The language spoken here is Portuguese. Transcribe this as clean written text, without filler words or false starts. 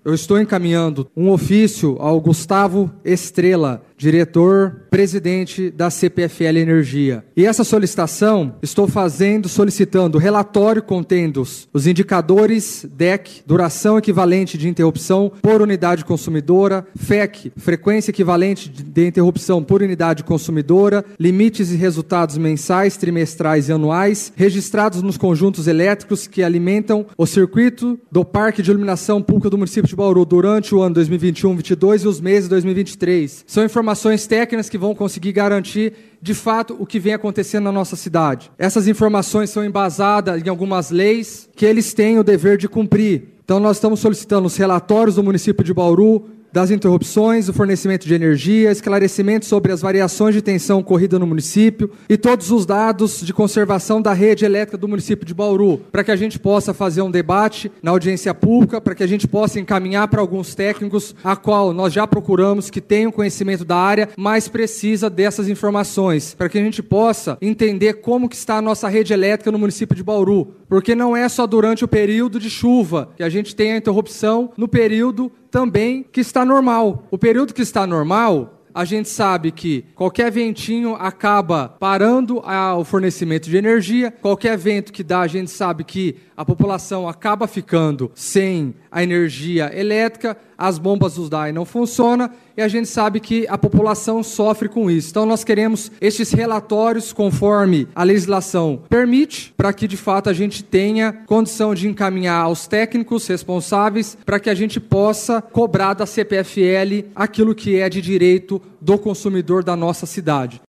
Eu estou encaminhando um ofício ao Gustavo Estrela, diretor-presidente da CPFL Energia. E essa solicitação estou solicitando relatório contendo os indicadores DEC, duração equivalente de interrupção por unidade consumidora, FEC, frequência equivalente de interrupção por unidade consumidora, limites e resultados mensais, trimestrais e anuais, registrados nos conjuntos elétricos que alimentam o circuito do Parque de Iluminação Pública do município de Bauru durante o ano 2021-22 e os meses de 2023. São informações técnicas que vão conseguir garantir, de fato, o que vem acontecendo na nossa cidade. Essas informações são embasadas em algumas leis que eles têm o dever de cumprir. Então, nós estamos solicitando os relatórios do município de Bauru, das interrupções, do fornecimento de energia, esclarecimento sobre as variações de tensão ocorridas no município e todos os dados de conservação da rede elétrica do município de Bauru, para que a gente possa fazer um debate na audiência pública, para que a gente possa encaminhar para alguns técnicos, a qual nós já procuramos, que tenham conhecimento da área, mas precisa dessas informações, para que a gente possa entender como que está a nossa rede elétrica no município de Bauru, porque não é só durante o período de chuva que a gente tem a interrupção, no período também que está normal. O período que está normal, a gente sabe que qualquer ventinho acaba parando o fornecimento de energia, qualquer vento que dá, a gente sabe que a população acaba ficando sem a energia elétrica, as bombas dos DAE não funcionam e a gente sabe que a população sofre com isso. Então nós queremos estes relatórios conforme a legislação permite, para que de fato a gente tenha condição de encaminhar aos técnicos responsáveis para que a gente possa cobrar da CPFL aquilo que é de direito do consumidor da nossa cidade.